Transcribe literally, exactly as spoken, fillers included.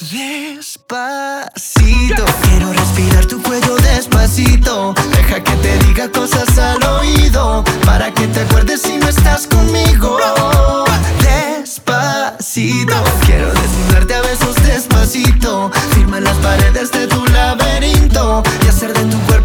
Despacito, quiero respirar tu cuello despacito. Deja que te diga cosas al oído, para que te acuerdes si no estás conmigo. Despacito, quiero desnudarte a besos despacito. Firma las paredes de tu laberinto y hacer de tu cuerpo